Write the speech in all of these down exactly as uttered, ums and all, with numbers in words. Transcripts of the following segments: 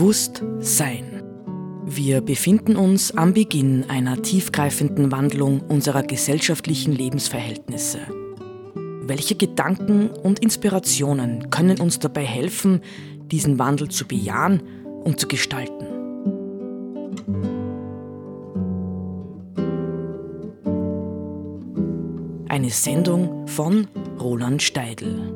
Bewusstsein. Wir befinden uns am Beginn einer tiefgreifenden Wandlung unserer gesellschaftlichen Lebensverhältnisse. Welche Gedanken und Inspirationen können uns dabei helfen, diesen Wandel zu bejahen und zu gestalten? Eine Sendung von Roland Steidl.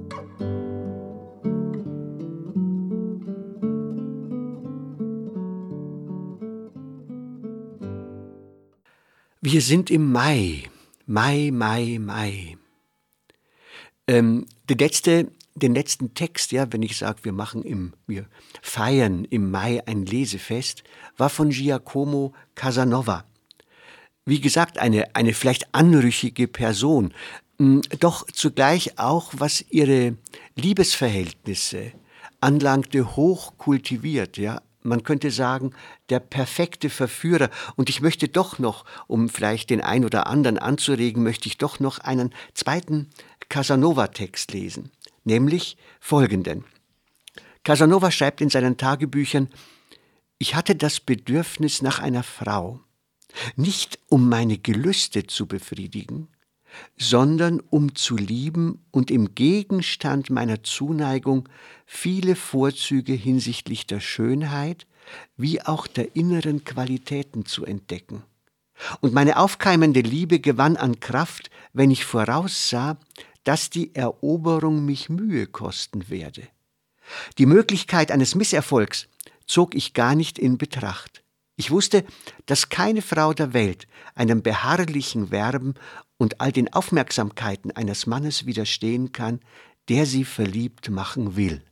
Wir sind im Mai. Mai, Mai, Mai. Ähm, der letzte, den letzten Text, ja, wenn ich sage, wir machen im, wir feiern im Mai ein Lesefest, war von Giacomo Casanova. Wie gesagt, eine, eine vielleicht anrüchige Person, doch zugleich auch, was ihre Liebesverhältnisse anlangte, hoch kultiviert, ja. Man könnte sagen, der perfekte Verführer. Und ich möchte doch noch, um vielleicht den einen oder anderen anzuregen, möchte ich doch noch einen zweiten Casanova-Text lesen, nämlich folgenden. Casanova schreibt in seinen Tagebüchern: Ich hatte das Bedürfnis nach einer Frau, nicht um meine Gelüste zu befriedigen, sondern um zu lieben und im Gegenstand meiner Zuneigung viele Vorzüge hinsichtlich der Schönheit wie auch der inneren Qualitäten zu entdecken. Und meine aufkeimende Liebe gewann an Kraft, wenn ich voraussah, dass die Eroberung mich Mühe kosten werde. Die Möglichkeit eines Misserfolgs zog ich gar nicht in Betracht. Ich wusste, dass keine Frau der Welt einem beharrlichen Werben und all den Aufmerksamkeiten eines Mannes widerstehen kann, der sie verliebt machen will.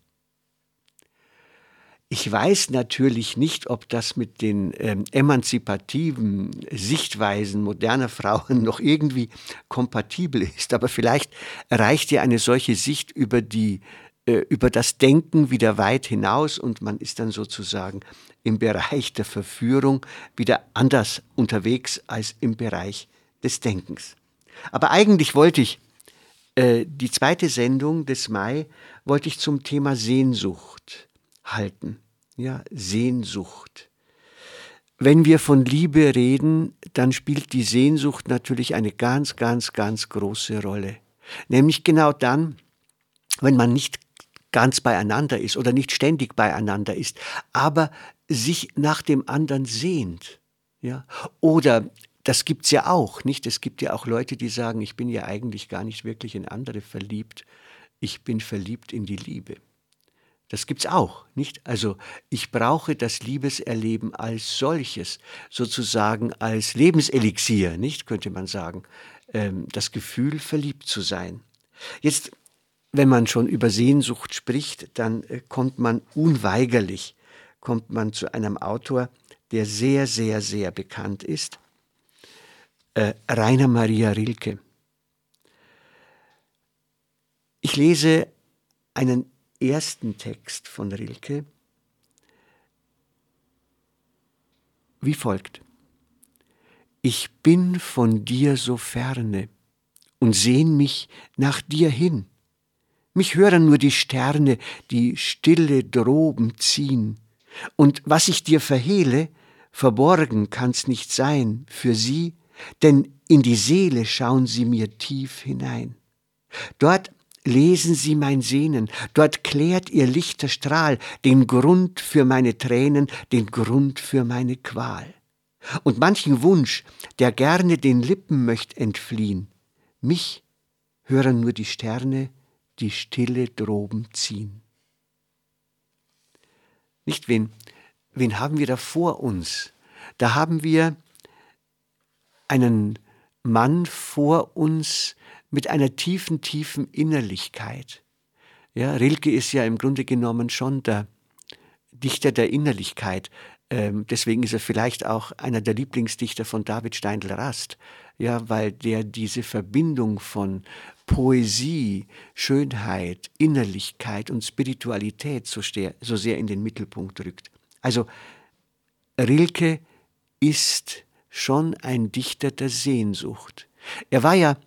Ich weiß natürlich nicht, ob das mit den ähm, emanzipativen Sichtweisen moderner Frauen noch irgendwie kompatibel ist, aber vielleicht reicht ja eine solche Sicht über die über das Denken wieder weit hinaus und man ist dann sozusagen im Bereich der Verführung wieder anders unterwegs als im Bereich des Denkens. Aber eigentlich wollte ich äh, die zweite Sendung des Mai wollte ich zum Thema Sehnsucht halten. Ja, Sehnsucht. Wenn wir von Liebe reden, dann spielt die Sehnsucht natürlich eine ganz, ganz, ganz große Rolle. Nämlich genau dann, wenn man nicht ganz beieinander ist oder nicht ständig beieinander ist, aber sich nach dem anderen sehnt. Ja? Oder, das gibt's ja auch, nicht? Es gibt ja auch Leute, die sagen, ich bin ja eigentlich gar nicht wirklich in andere verliebt, ich bin verliebt in die Liebe. Das gibt's auch, nicht? Also ich brauche das Liebeserleben als solches, sozusagen als Lebenselixier, nicht? Könnte man sagen, ähm, das Gefühl, verliebt zu sein. Jetzt, wenn man schon über Sehnsucht spricht, dann äh, kommt man unweigerlich, kommt man zu einem Autor, der sehr, sehr, sehr bekannt ist, äh, Rainer Maria Rilke. Ich lese einen ersten Text von Rilke wie folgt: Ich bin von dir so ferne und sehn mich nach dir hin. Mich hören nur die Sterne, die stille droben ziehen. Und was ich dir verhehle, verborgen kann's nicht sein für sie, denn in die Seele schauen sie mir tief hinein. Dort lesen sie mein Sehnen, dort klärt ihr lichter Strahl den Grund für meine Tränen, den Grund für meine Qual. Und manchen Wunsch, der gerne den Lippen möcht entfliehen, mich hören nur die Sterne, die Stille droben ziehen. Nicht wen, wen haben wir da vor uns? Da haben wir einen Mann vor uns mit einer tiefen, tiefen Innerlichkeit. Ja, Rilke ist ja im Grunde genommen schon der Dichter der Innerlichkeit. Ähm, deswegen ist er vielleicht auch einer der Lieblingsdichter von David Steindl-Rast. Ja, weil der diese Verbindung von Poesie, Schönheit, Innerlichkeit und Spiritualität so, sehr, so sehr in den Mittelpunkt rückt. Also Rilke ist schon ein Dichter der Sehnsucht. Er war ja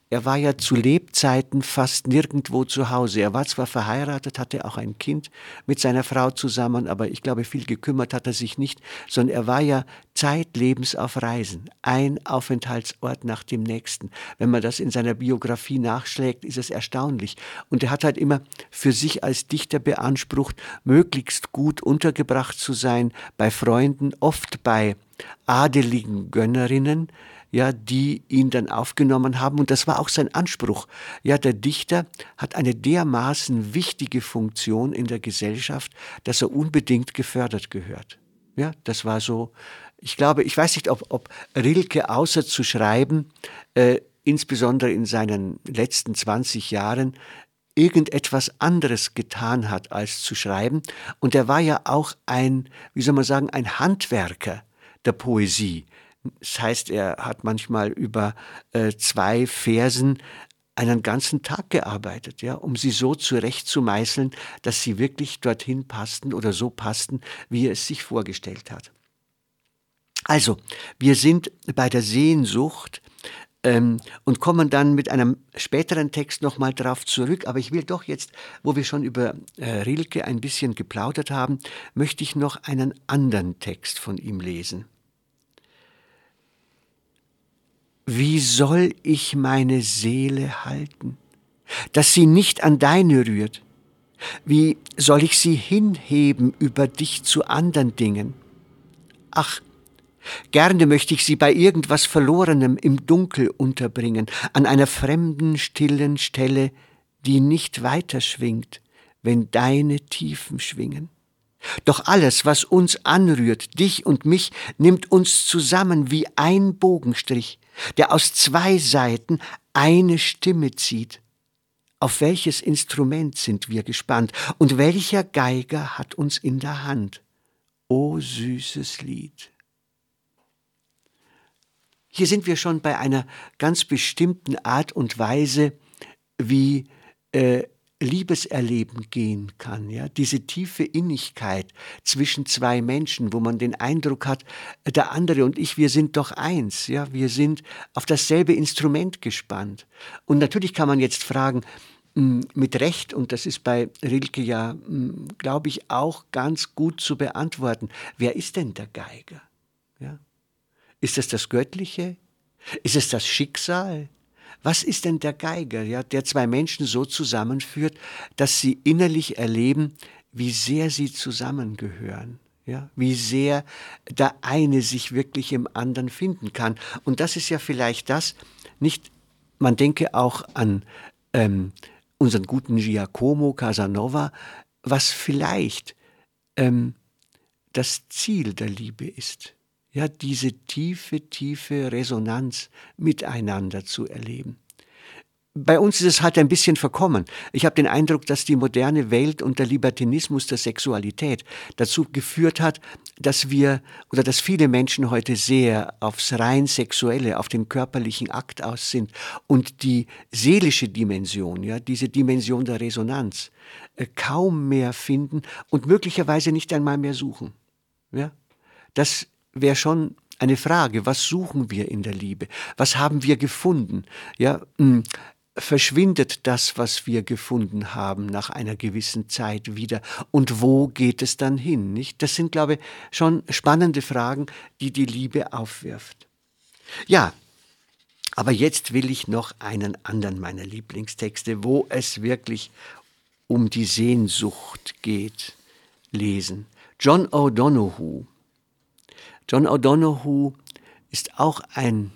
er war ja zu Lebzeiten fast nirgendwo zu Hause. Er war zwar verheiratet, hatte auch ein Kind mit seiner Frau zusammen, aber ich glaube, viel gekümmert hat er sich nicht, sondern er war ja zeitlebens auf Reisen, ein Aufenthaltsort nach dem nächsten. Wenn man das in seiner Biografie nachschlägt, ist es erstaunlich. Und er hat halt immer für sich als Dichter beansprucht, möglichst gut untergebracht zu sein, bei Freunden, oft bei adeligen Gönnerinnen, ja, die ihn dann aufgenommen haben. Und das war auch sein Anspruch. Ja, der Dichter hat eine dermaßen wichtige Funktion in der Gesellschaft, dass er unbedingt gefördert gehört. Ja, das war so. Ich glaube, ich weiß nicht, ob, ob Rilke außer zu schreiben, äh, insbesondere in seinen letzten zwanzig Jahren, irgendetwas anderes getan hat, als zu schreiben. Und er war ja auch ein, wie soll man sagen, ein Handwerker der Poesie. Das heißt, er hat manchmal über äh, zwei Versen einen ganzen Tag gearbeitet, ja, um sie so zurechtzumeißeln, dass sie wirklich dorthin passten oder so passten, wie er es sich vorgestellt hat. Also, wir sind bei der Sehnsucht ähm, und kommen dann mit einem späteren Text nochmal darauf zurück. Aber ich will doch jetzt, wo wir schon über äh, Rilke ein bisschen geplaudert haben, möchte ich noch einen anderen Text von ihm lesen. Wie soll ich meine Seele halten, dass sie nicht an deine rührt? Wie soll ich sie hinheben über dich zu andern Dingen? Ach, gerne möchte ich sie bei irgendwas Verlorenem im Dunkel unterbringen, an einer fremden, stillen Stelle, die nicht weiter schwingt, wenn deine Tiefen schwingen. Doch alles, was uns anrührt, dich und mich, nimmt uns zusammen wie ein Bogenstrich, der aus zwei Seiten eine Stimme zieht. Auf welches Instrument sind wir gespannt und welcher Geiger hat uns in der Hand? O süßes Lied! Hier sind wir schon bei einer ganz bestimmten Art und Weise, wie äh, Liebeserleben gehen kann, ja, diese tiefe Innigkeit zwischen zwei Menschen, wo man den Eindruck hat, der andere und ich, wir sind doch eins, ja, wir sind auf dasselbe Instrument gespannt. Und natürlich kann man jetzt fragen, mit Recht, und das ist bei Rilke ja, glaube ich, auch ganz gut zu beantworten, wer ist denn der Geiger? Ja? Ist es das Göttliche? Ist es das Schicksal? Was ist denn der Geiger, ja, der zwei Menschen so zusammenführt, dass sie innerlich erleben, wie sehr sie zusammengehören, ja, wie sehr der eine sich wirklich im anderen finden kann. Und das ist ja vielleicht das, nicht, man denke auch an ähm, unseren guten Giacomo Casanova, was vielleicht ähm, das Ziel der Liebe ist. Ja, diese tiefe, tiefe Resonanz miteinander zu erleben. Bei uns ist es halt ein bisschen verkommen. Ich habe den Eindruck, dass die moderne Welt und der Libertinismus der Sexualität dazu geführt hat, dass wir oder dass viele Menschen heute sehr aufs rein Sexuelle, auf den körperlichen Akt aus sind und die seelische Dimension, ja, diese Dimension der Resonanz, äh, kaum mehr finden und möglicherweise nicht einmal mehr suchen. Ja? Das wäre schon eine Frage, was suchen wir in der Liebe? Was haben wir gefunden? Ja, mh, verschwindet das, was wir gefunden haben, nach einer gewissen Zeit wieder? Und wo geht es dann hin? Nicht? Das sind, glaube ich, schon spannende Fragen, die die Liebe aufwirft. Ja, aber jetzt will ich noch einen anderen meiner Lieblingstexte, wo es wirklich um die Sehnsucht geht, lesen. John O'Donohue. John O'Donohue ist auch ein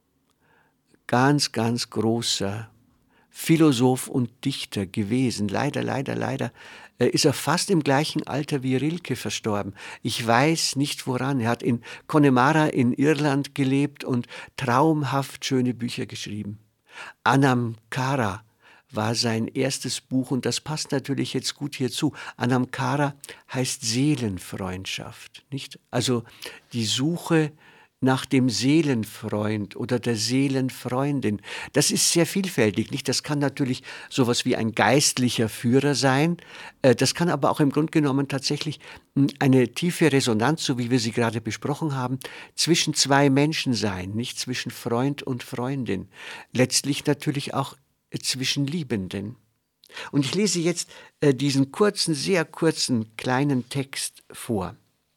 ganz, ganz großer Philosoph und Dichter gewesen. Leider, leider, leider äh, ist er fast im gleichen Alter wie Rilke verstorben. Ich weiß nicht woran. Er hat in Connemara in Irland gelebt und traumhaft schöne Bücher geschrieben. Anam Cara war sein erstes Buch und das passt natürlich jetzt gut hierzu. Anam Cara heißt Seelenfreundschaft, nicht? Also die Suche nach dem Seelenfreund oder der Seelenfreundin. Das ist sehr vielfältig, nicht? Das kann natürlich sowas wie ein geistlicher Führer sein. Das kann aber auch im Grunde genommen tatsächlich eine tiefe Resonanz, so wie wir sie gerade besprochen haben, zwischen zwei Menschen sein, nicht zwischen Freund und Freundin. Letztlich natürlich auch zwischen Liebenden. Und ich lese jetzt äh, diesen kurzen, sehr kurzen, kleinen Text vor.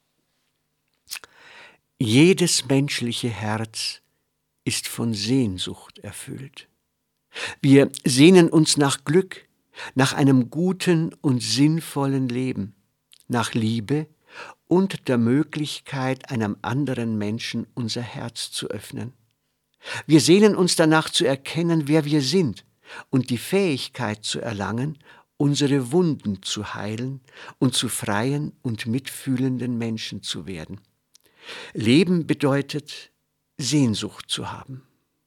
Jedes menschliche Herz ist von Sehnsucht erfüllt. Wir sehnen uns nach Glück, nach einem guten und sinnvollen Leben, nach Liebe und der Möglichkeit, einem anderen Menschen unser Herz zu öffnen. Wir sehnen uns danach zu erkennen, wer wir sind und die Fähigkeit zu erlangen, unsere Wunden zu heilen und zu freien und mitfühlenden Menschen zu werden. Leben bedeutet, Sehnsucht zu haben.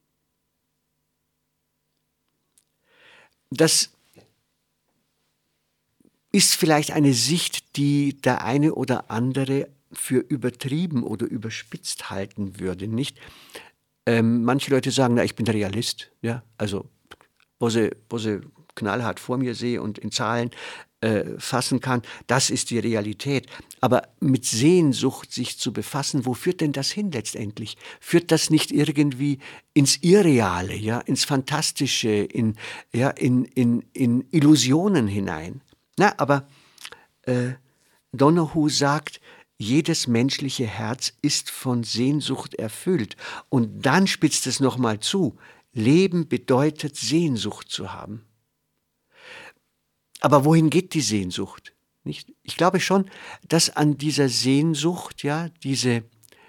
Das ist vielleicht eine Sicht, die der eine oder andere für übertrieben oder überspitzt halten würde, nicht? Ähm, manche Leute sagen, na, ich bin Realist, ja, also wo sie, wo sie knallhart vor mir sehe und in Zahlen äh, fassen kann, das ist die Realität. Aber mit Sehnsucht sich zu befassen, wo führt denn das hin letztendlich? Führt das nicht irgendwie ins Irreale, ja, ins Fantastische, in, ja, in, in, in Illusionen hinein? Na, aber äh, Donohue sagt, jedes menschliche Herz ist von Sehnsucht erfüllt. Und dann spitzt es nochmal zu. Leben bedeutet, Sehnsucht zu haben. Aber wohin geht die Sehnsucht? Nicht? Ich glaube schon, dass an dieser Sehnsucht, ja, diese,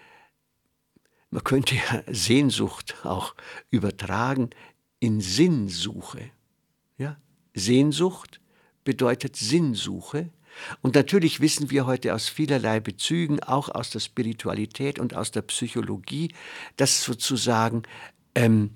man könnte ja Sehnsucht auch übertragen in Sinnsuche. Ja? Sehnsucht bedeutet Sinnsuche. Und natürlich wissen wir heute aus vielerlei Bezügen, auch aus der Spiritualität und aus der Psychologie, dass sozusagen ähm,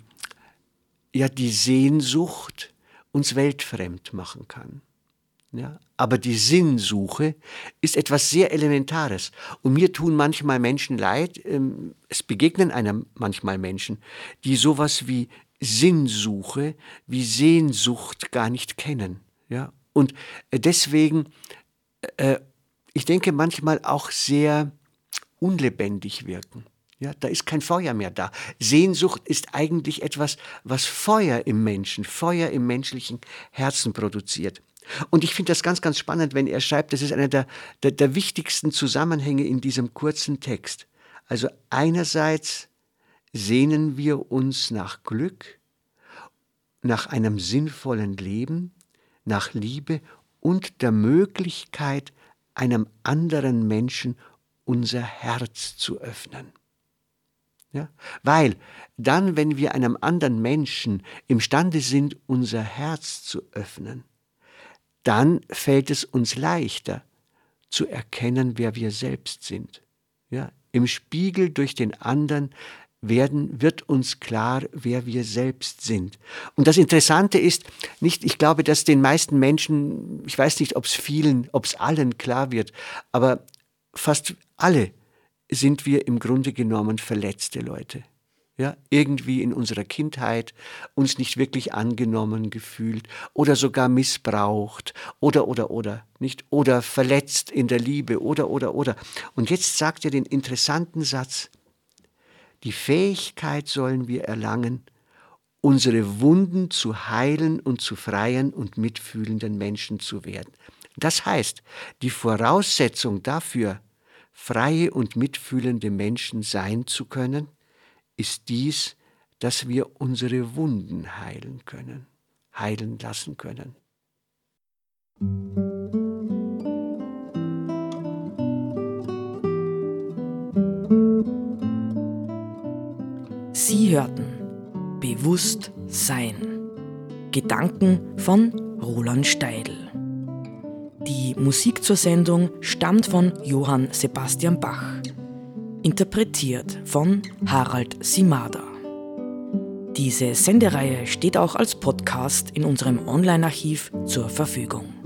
ja die Sehnsucht uns weltfremd machen kann. Ja? Aber die Sinnsuche ist etwas sehr Elementares. Und mir tun manchmal Menschen leid, ähm, es begegnen einem manchmal Menschen, die sowas wie Sinnsuche, wie Sehnsucht gar nicht kennen. Ja? Und deswegen, äh, ich denke, manchmal auch sehr unlebendig wirken. Ja, da ist kein Feuer mehr da. Sehnsucht ist eigentlich etwas, was Feuer im Menschen, Feuer im menschlichen Herzen produziert. Und ich finde das ganz, ganz spannend, wenn er schreibt, das ist einer der, der, der wichtigsten Zusammenhänge in diesem kurzen Text. Also einerseits sehnen wir uns nach Glück, nach einem sinnvollen Leben, nach Liebe und der Möglichkeit, einem anderen Menschen unser Herz zu öffnen. Ja? Weil dann, wenn wir einem anderen Menschen imstande sind, unser Herz zu öffnen, dann fällt es uns leichter zu erkennen, wer wir selbst sind. Ja? Im Spiegel durch den anderen werden, wird uns klar, wer wir selbst sind. Und das Interessante ist, nicht, ich glaube, dass den meisten Menschen, ich weiß nicht, ob es vielen, ob es allen klar wird, aber fast alle sind wir im Grunde genommen verletzte Leute. Ja, irgendwie in unserer Kindheit uns nicht wirklich angenommen gefühlt oder sogar missbraucht oder, oder, oder, nicht? Oder verletzt in der Liebe oder, oder, oder. Und jetzt sagt er den interessanten Satz, die Fähigkeit sollen wir erlangen, unsere Wunden zu heilen und zu freien und mitfühlenden Menschen zu werden. Das heißt, die Voraussetzung dafür, freie und mitfühlende Menschen sein zu können, ist dies, dass wir unsere Wunden heilen können, heilen lassen können. Sie hörten Bewusst Sein. Gedanken von Roland Steidl. Die Musik zur Sendung stammt von Johann Sebastian Bach. Interpretiert von Harald Simada. Diese Sendereihe steht auch als Podcast in unserem Online-Archiv zur Verfügung.